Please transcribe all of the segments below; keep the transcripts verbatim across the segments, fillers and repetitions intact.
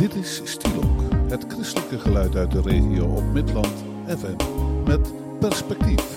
Dit is Stielok, het christelijke geluid uit de regio op Midland F M met perspectief.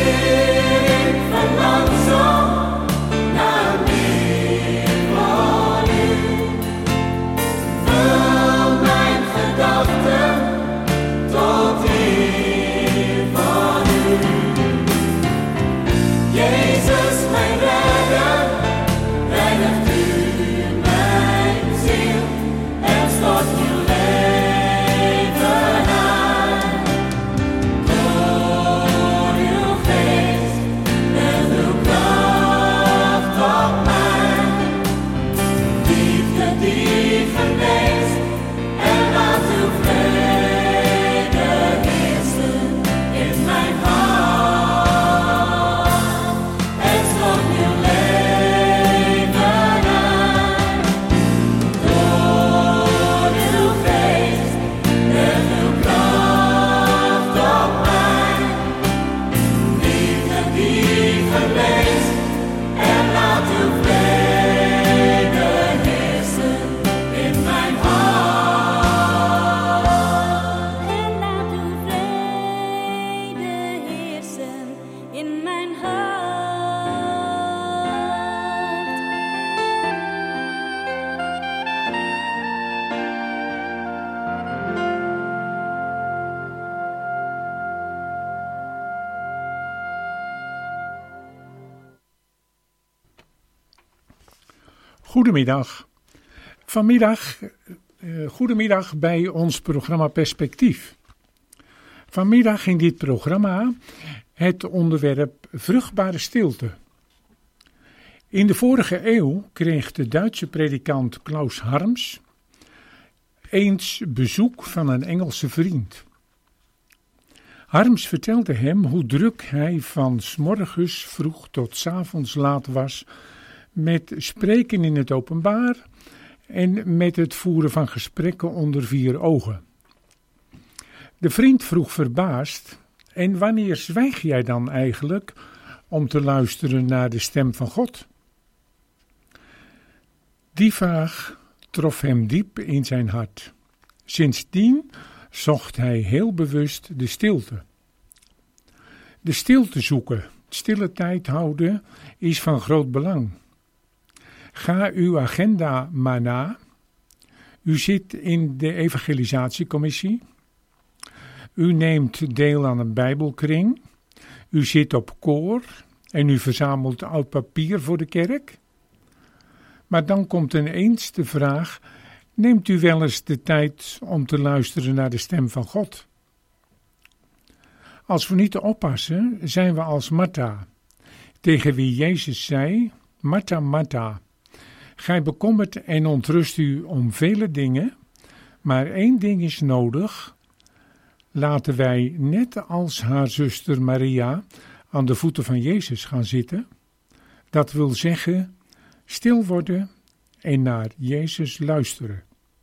Oh Goedemiddag. Vanmiddag, uh, goedemiddag bij ons programma Perspectief. Vanmiddag in dit programma het onderwerp vruchtbare stilte. In de vorige eeuw kreeg de Duitse predikant Klaus Harms eens bezoek van een Engelse vriend. Harms vertelde hem hoe druk hij van 's morgens vroeg tot 's avonds laat was met spreken in het openbaar en met het voeren van gesprekken onder vier ogen. De vriend vroeg verbaasd: en wanneer zwijg jij dan eigenlijk om te luisteren naar de stem van God? Die vraag trof hem diep in zijn hart. Sindsdien zocht hij heel bewust de stilte. De stilte zoeken, stille tijd houden, is van groot belang. Ga uw agenda maar na. U zit in de evangelisatiecommissie. U neemt deel aan een bijbelkring. U zit op koor en u verzamelt oud papier voor de kerk. Maar dan komt ineens de vraag: neemt u wel eens de tijd om te luisteren naar de stem van God? Als we niet oppassen, zijn we als Martha, tegen wie Jezus zei: Martha, Martha, gij bekommert en ontrust u om vele dingen, maar één ding is nodig. Laten wij, net als haar zuster Maria, aan de voeten van Jezus gaan zitten. Dat wil zeggen, stil worden en naar Jezus luisteren.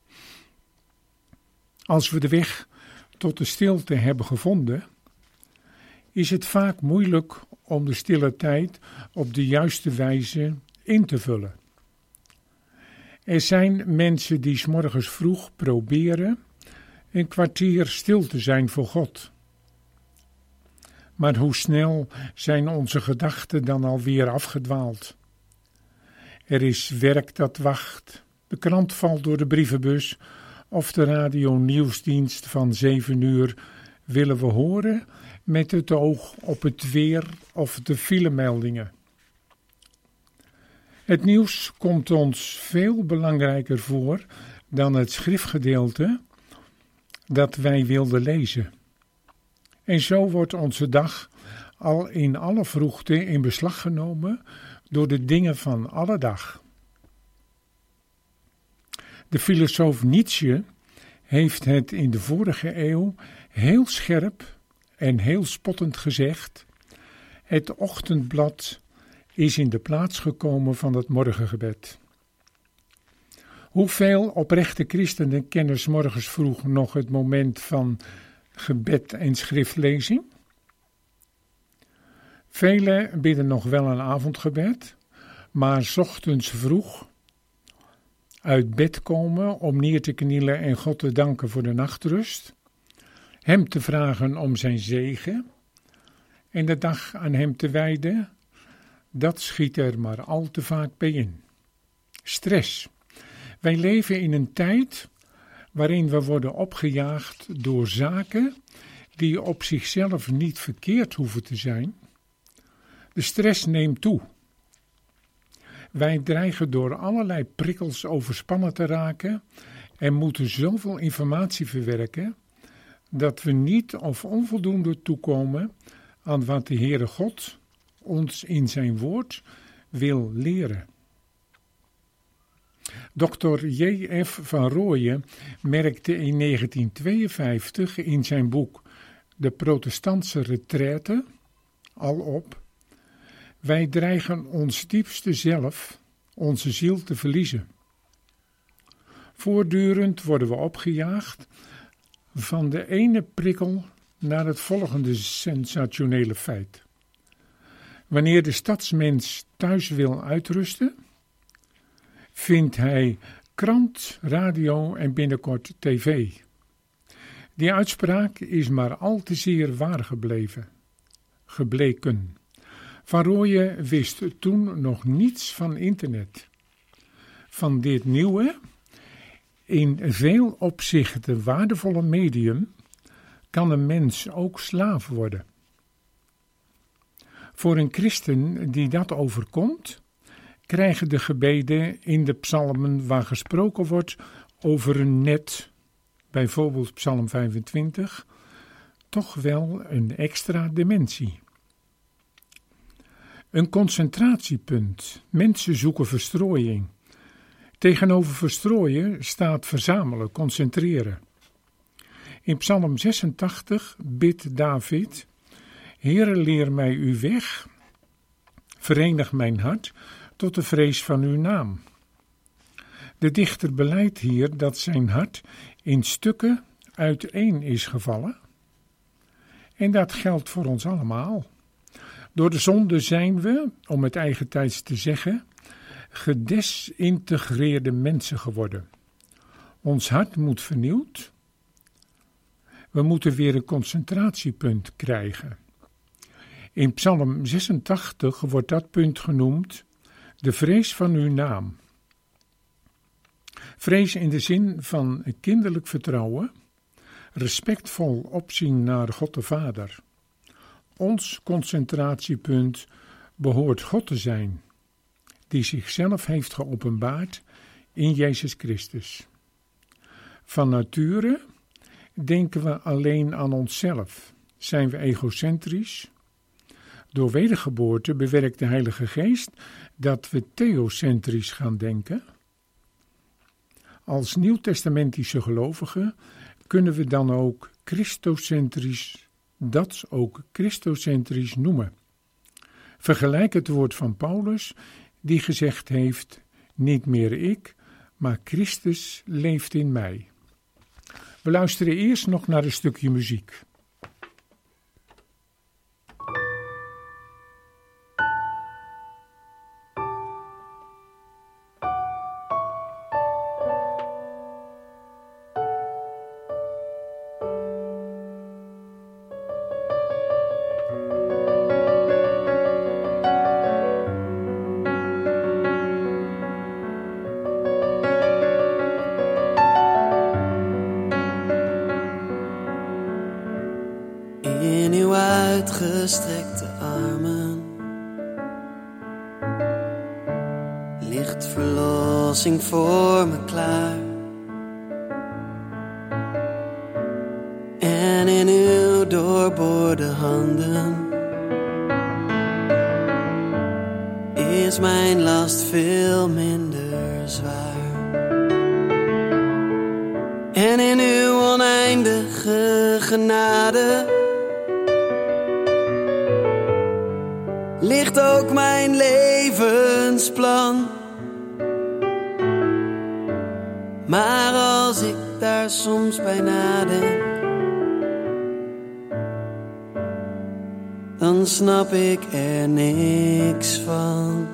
Als we de weg tot de stilte hebben gevonden, is het vaak moeilijk om de stille tijd op de juiste wijze in te vullen. Er zijn mensen die 's morgens vroeg proberen een kwartier stil te zijn voor God. Maar hoe snel zijn onze gedachten dan alweer afgedwaald? Er is werk dat wacht, de krant valt door de brievenbus of de radio-nieuwsdienst van zeven uur willen we horen met het oog op het weer of de filemeldingen. Het nieuws komt ons veel belangrijker voor dan het schriftgedeelte dat wij wilden lezen. En zo wordt onze dag al in alle vroegte in beslag genomen door de dingen van alle dag. De filosoof Nietzsche heeft het in de vorige eeuw heel scherp en heel spottend gezegd: het ochtendblad is in de plaats gekomen van het morgengebed. Hoeveel oprechte christenen kennen 's morgens vroeg nog het moment van gebed en schriftlezing? Velen bidden nog wel een avondgebed, maar 's ochtends vroeg uit bed komen om neer te knielen en God te danken voor de nachtrust, hem te vragen om zijn zegen en de dag aan hem te wijden, dat schiet er maar al te vaak bij in. Stress. Wij leven in een tijd waarin we worden opgejaagd door zaken die op zichzelf niet verkeerd hoeven te zijn. De stress neemt toe. Wij dreigen door allerlei prikkels overspannen te raken en moeten zoveel informatie verwerken dat we niet of onvoldoende toekomen aan wat de Heere God ons in zijn woord wil leren. dokter J F van Rooyen merkte in negentien tweeënvijftig in zijn boek De Protestantse Retraite al op: wij dreigen ons diepste zelf, onze ziel, te verliezen. Voortdurend worden we opgejaagd van de ene prikkel naar het volgende sensationele feit. Wanneer de stadsmens thuis wil uitrusten, vindt hij krant, radio en binnenkort tv. Die uitspraak is maar al te zeer waar gebleven, gebleken. Van Rooyen wist toen nog niets van internet. Van dit nieuwe, in veel opzichten waardevolle medium, kan een mens ook slaaf worden. Voor een christen die dat overkomt, krijgen de gebeden in de psalmen waar gesproken wordt over een net, bijvoorbeeld psalm vijfentwintig, toch wel een extra dimensie. Een concentratiepunt. Mensen zoeken verstrooiing. Tegenover verstrooien staat verzamelen, concentreren. In psalm zesentachtig bidt David: Heere, leer mij uw weg, verenig mijn hart tot de vrees van uw naam. De dichter belijdt hier dat zijn hart in stukken uiteen is gevallen. En dat geldt voor ons allemaal. Door de zonde zijn we, om het eigentijds te zeggen, gedesintegreerde mensen geworden. Ons hart moet vernieuwd. We moeten weer een concentratiepunt krijgen. In psalm zesentachtig wordt dat punt genoemd de vrees van uw naam. Vrees in de zin van kinderlijk vertrouwen, respectvol opzien naar God de Vader. Ons concentratiepunt behoort God te zijn, die zichzelf heeft geopenbaard in Jezus Christus. Van nature denken we alleen aan onszelf, zijn we egocentrisch. Door wedergeboorte bewerkt de Heilige Geest dat we theocentrisch gaan denken. Als nieuwtestamentische gelovigen kunnen we dan ook christocentrisch, dat ook christocentrisch noemen. Vergelijk het woord van Paulus, die gezegd heeft: niet meer ik, maar Christus leeft in mij. We luisteren eerst nog naar een stukje muziek. Uitgestrekte armen ligt verlossing voor me klaar. En in uw doorboorde handen is mijn last veel minder zwaar. En in uw oneindige genade ligt ook mijn levensplan. Maar als ik daar soms bij nadenk, dan snap ik er niks van.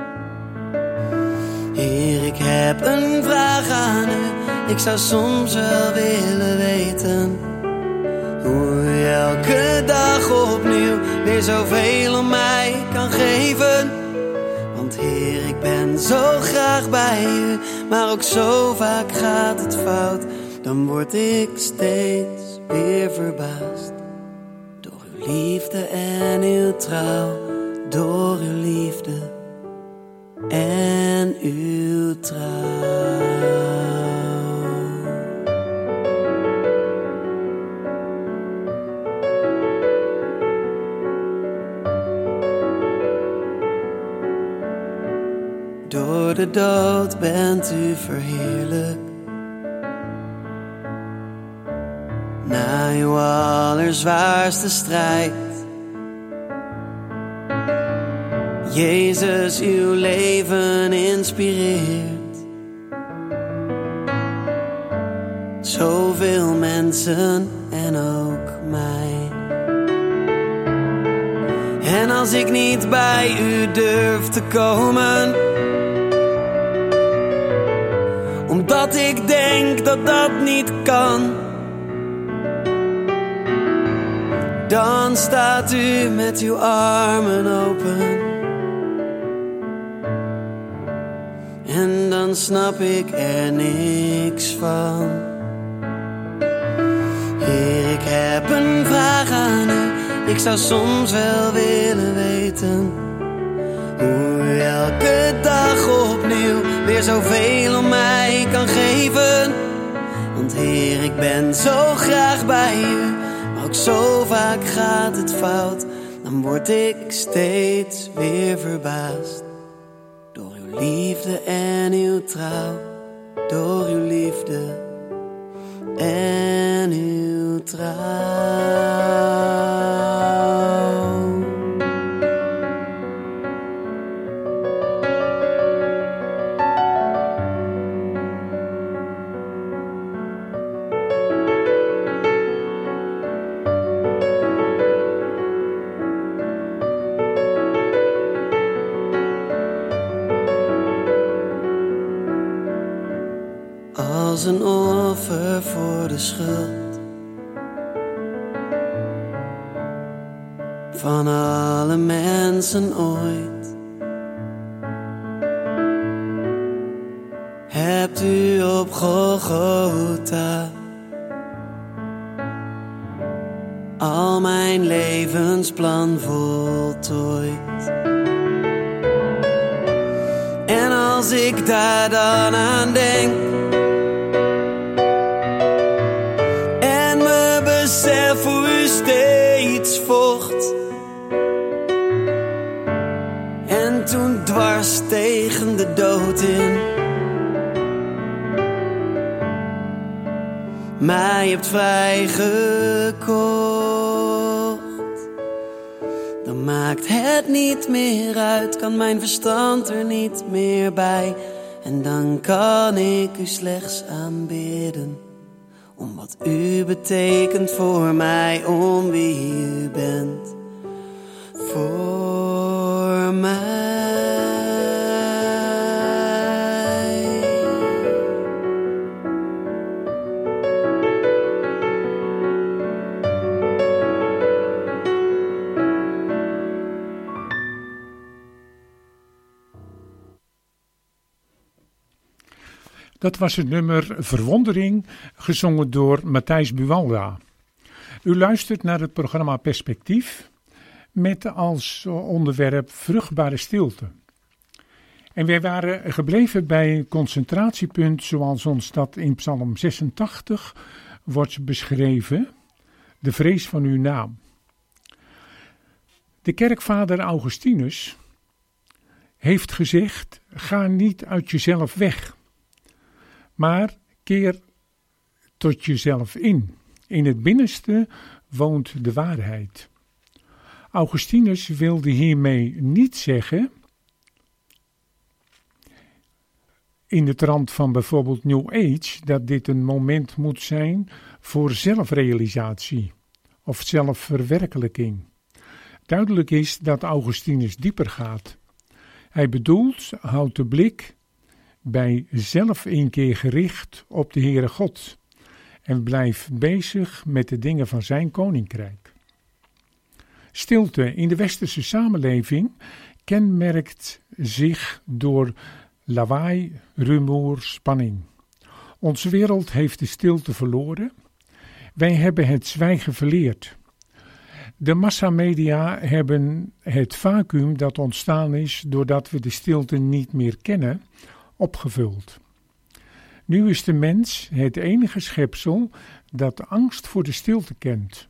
Heer, ik heb een vraag aan u. Ik zou soms wel willen weten hoe u elke dag opnieuw weer zoveel om mij kan geven. Want Heer, ik ben zo graag bij u, maar ook zo vaak gaat het fout. Dan word ik steeds weer verbaasd door uw liefde en uw trouw. Door uw liefde en uw trouw. Door de dood bent u verheerlijk. Na uw allerzwaarste strijd, Jezus, uw leven inspireert zoveel mensen en ook mij. En als ik niet bij u durf te komen, omdat ik denk dat dat niet kan, dan staat u met uw armen open. En dan snap ik er niks van. Heer, ik heb een vraag aan u. Ik zou soms wel willen weten Hoe je elke dag opnieuw weer zoveel om mij kan geven. Want Heer, ik ben zo graag bij u, maar ook zo vaak gaat het fout. Dan word ik steeds weer verbaasd door uw liefde en uw trouw. Door uw liefde en uw trouw. Als een offer voor de schuld van alle mensen ooit, hebt u op Golgotha al mijn levensplan voltooid. En als ik daar dan aan denk besef hoe u steeds vocht en toen dwars tegen de dood in mij hebt vrijgekocht, dan maakt het niet meer uit, kan mijn verstand er niet meer bij. En dan kan ik u slechts aanbidden om wat u betekent voor mij, om wie u bent voor mij. Dat was het nummer Verwondering, gezongen door Matthijs Buwalda. U luistert naar het programma Perspectief, met als onderwerp vruchtbare stilte. En wij waren gebleven bij een concentratiepunt zoals ons dat in Psalm zesentachtig wordt beschreven, de vrees van uw naam. De kerkvader Augustinus heeft gezegd, ga niet uit jezelf weg, maar keer tot jezelf in. In het binnenste woont de waarheid. Augustinus wilde hiermee niet zeggen, in de trant van bijvoorbeeld New Age, dat dit een moment moet zijn voor zelfrealisatie of zelfverwerkelijking. Duidelijk is dat Augustinus dieper gaat. Hij bedoelt, houdt de blik bij zelfinkeer gericht op de Heere God en blijf bezig met de dingen van zijn koninkrijk. Stilte in de westerse samenleving kenmerkt zich door lawaai, rumoer, spanning. Onze wereld heeft de stilte verloren. Wij hebben het zwijgen verleerd. De massamedia hebben het vacuüm dat ontstaan is doordat we de stilte niet meer kennen, opgevuld. Nu is de mens het enige schepsel dat angst voor de stilte kent.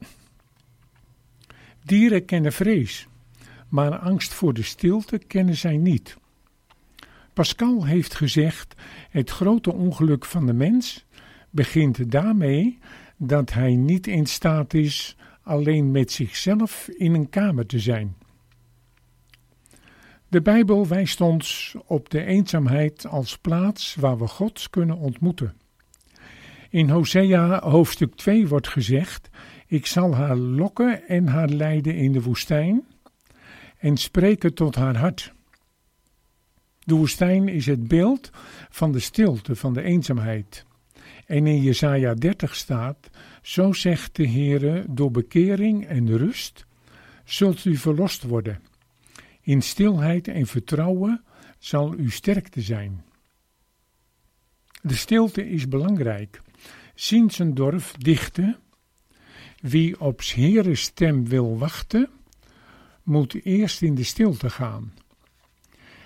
Dieren kennen vrees, maar angst voor de stilte kennen zij niet. Pascal heeft gezegd, het grote ongeluk van de mens begint daarmee dat hij niet in staat is alleen met zichzelf in een kamer te zijn. De Bijbel wijst ons op de eenzaamheid als plaats waar we God kunnen ontmoeten. In Hosea hoofdstuk twee wordt gezegd, ik zal haar lokken en haar leiden in de woestijn en spreken tot haar hart. De woestijn is het beeld van de stilte, van de eenzaamheid. En in Jesaja dertig staat, zo zegt de Heere, door bekering en rust zult u verlost worden. In stilheid en vertrouwen zal uw sterkte zijn. De stilte is belangrijk. Zinzendorf dichtte, wie op 's Heere stem wil wachten, moet eerst in de stilte gaan.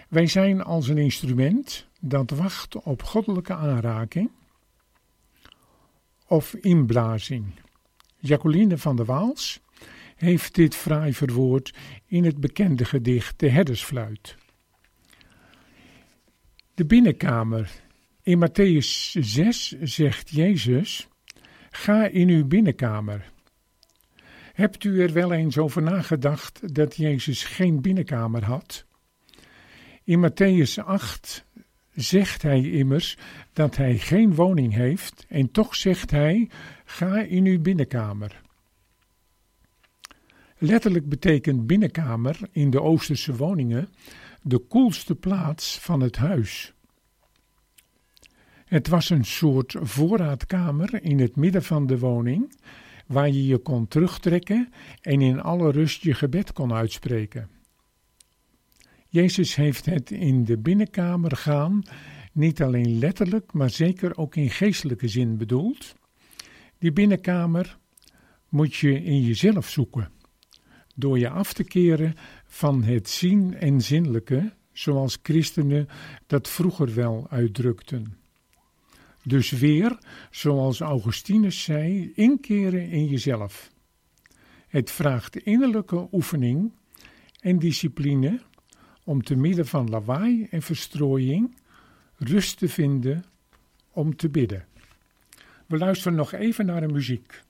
Wij zijn als een instrument dat wacht op goddelijke aanraking of inblazing. Jacqueline van der Waals heeft dit fraai verwoord in het bekende gedicht De Herdersfluit. De binnenkamer. In Mattheüs zes zegt Jezus: ga in uw binnenkamer. Hebt u er wel eens over nagedacht dat Jezus geen binnenkamer had? In Mattheüs acht zegt hij immers dat hij geen woning heeft en toch zegt hij: ga in uw binnenkamer. Letterlijk betekent binnenkamer in de Oosterse woningen de koelste plaats van het huis. Het was een soort voorraadkamer in het midden van de woning, waar je je kon terugtrekken en in alle rust je gebed kon uitspreken. Jezus heeft het in de binnenkamer gaan niet alleen letterlijk, maar zeker ook in geestelijke zin bedoeld. Die binnenkamer moet je in jezelf zoeken, door je af te keren van het zien en zinnelijke, zoals christenen dat vroeger wel uitdrukten. Dus weer, zoals Augustinus zei, inkeren in jezelf. Het vraagt innerlijke oefening en discipline om te midden van lawaai en verstrooiing rust te vinden om te bidden. We luisteren nog even naar de muziek.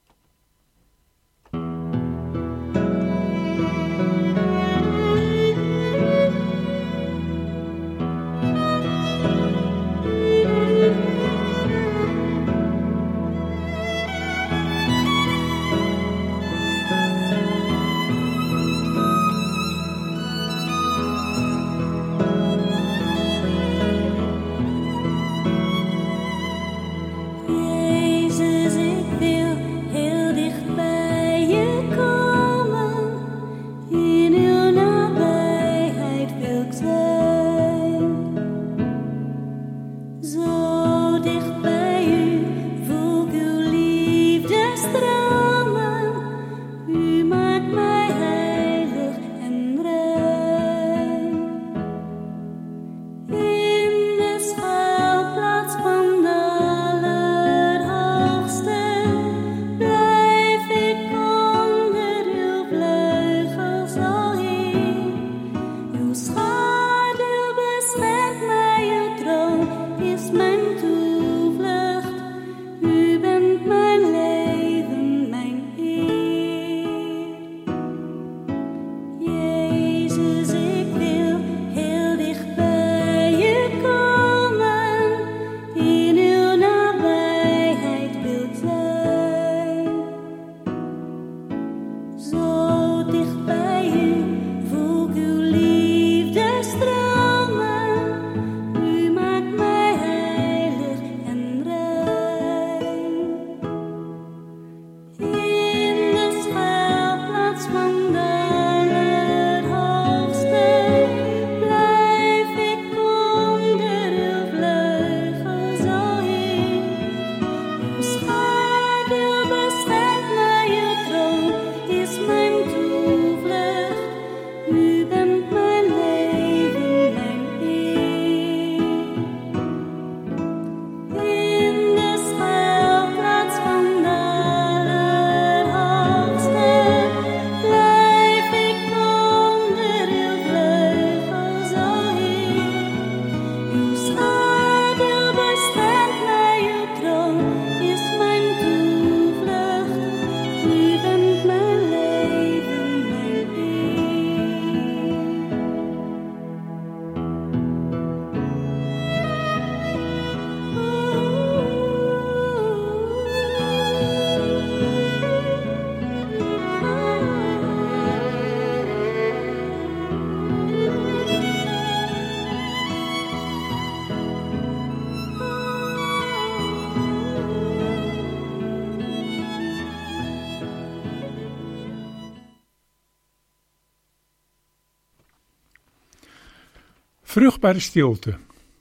Vruchtbare stilte.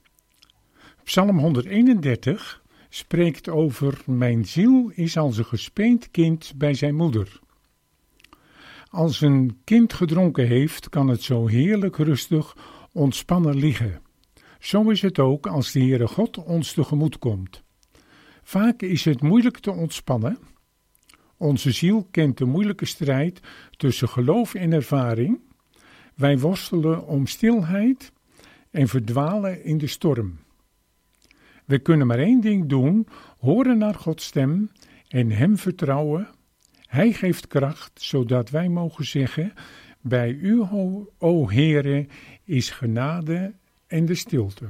Psalm honderdeenendertig spreekt over: mijn ziel is als een gespeend kind bij zijn moeder. Als een kind gedronken heeft, kan het zo heerlijk rustig ontspannen liggen. Zo is het ook als de Heere God ons tegemoet komt. Vaak is het moeilijk te ontspannen. Onze ziel kent de moeilijke strijd tussen geloof en ervaring. Wij worstelen om stilheid en verdwalen in de storm. We kunnen maar één ding doen, horen naar Gods stem en Hem vertrouwen. Hij geeft kracht, zodat wij mogen zeggen, bij U, o, o Heere, is genade en de stilte.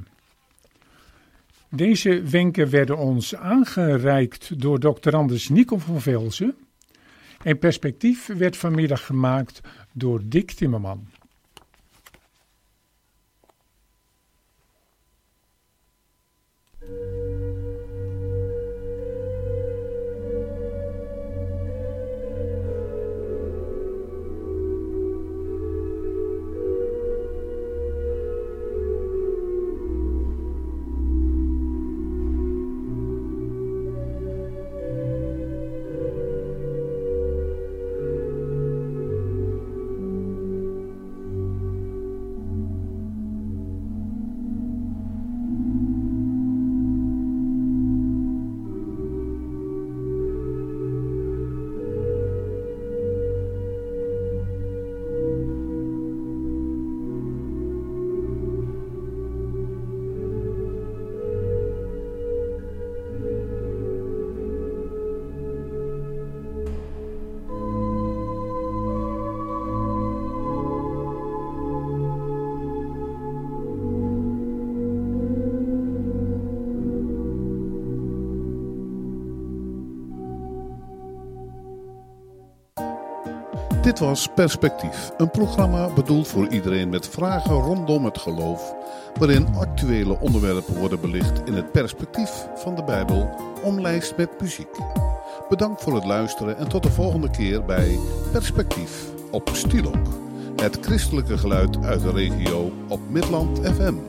Deze wenken werden ons aangereikt door doctorandus Nico van Velzen. En Perspectief werd vanmiddag gemaakt door Dick Timmerman. Dit was Perspectief, een programma bedoeld voor iedereen met vragen rondom het geloof, waarin actuele onderwerpen worden belicht in het perspectief van de Bijbel, omlijst met muziek. Bedankt voor het luisteren en tot de volgende keer bij Perspectief op Stilok, het christelijke geluid uit de regio op Midland F M.